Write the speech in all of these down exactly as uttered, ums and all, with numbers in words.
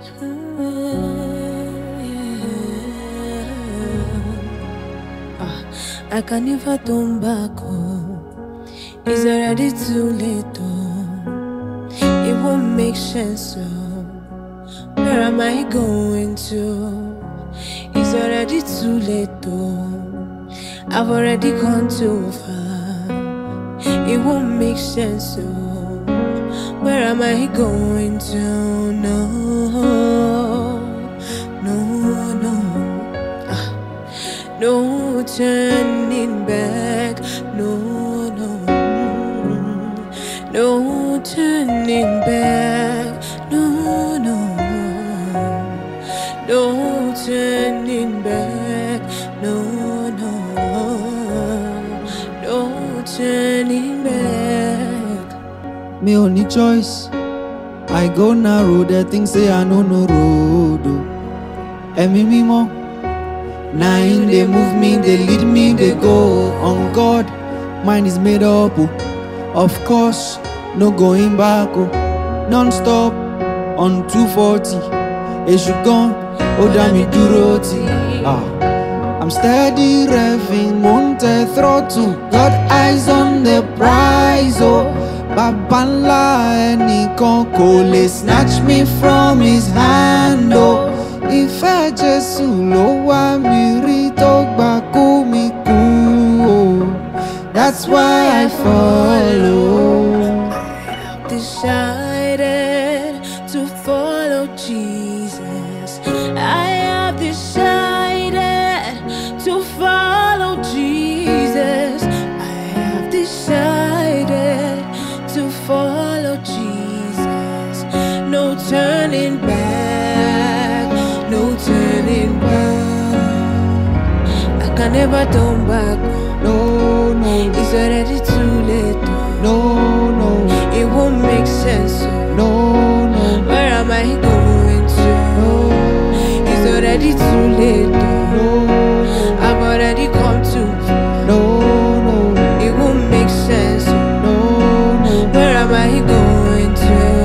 I can never turn back home. It's already too late though. It won't make sense so. Where am I going to? It's already too late though. I've already gone too far. It won't make sense so. Where am I going to? No, no, no. Ah. No turning back, no, no, no turning back, no, no, no turning back, no, no, no turning back. Me only choice, I go narrow. The things say I know no road. And me me more. Nine, they move me, they lead me, they go. On God, mine is made up, oh. Of course, no going back, oh. Non-stop, on two forty. It should go, oh damn it, do roti. Ah, I'm steady revving, Monte throttle. Got eyes on the prize, oh. Babanla, any concole, snatch me from his hand, oh. If I just low me retalk back me cool. That's why I follow. Decided to follow Jesus. I have decided to follow Jesus. I have decided to follow Jesus. No turning back. No turning back. I can never turn back. No, no. It's already too late. No, no. It won't make sense. No, no. Where am I going to? No. It's already too late. No. I've already come to. No, no. It won't make sense. No, no. Where am I going to?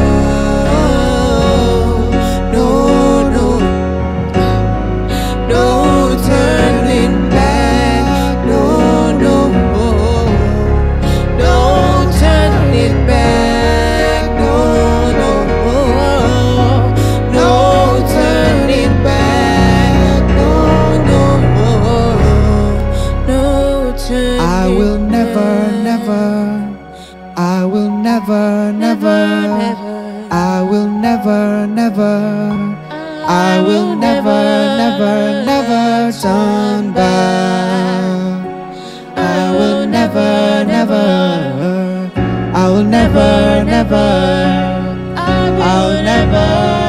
I will never, never, I will never, never, I will never, never, I will never, never, never turn back. I will never, never, I will never, never, I will never.